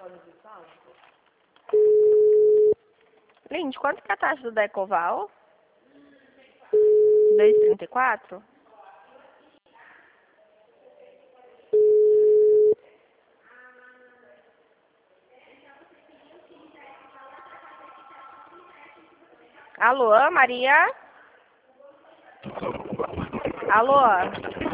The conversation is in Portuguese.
Lindy, quanto que é a taxa do Decoval? 2,34? Alô, Maria? Alô?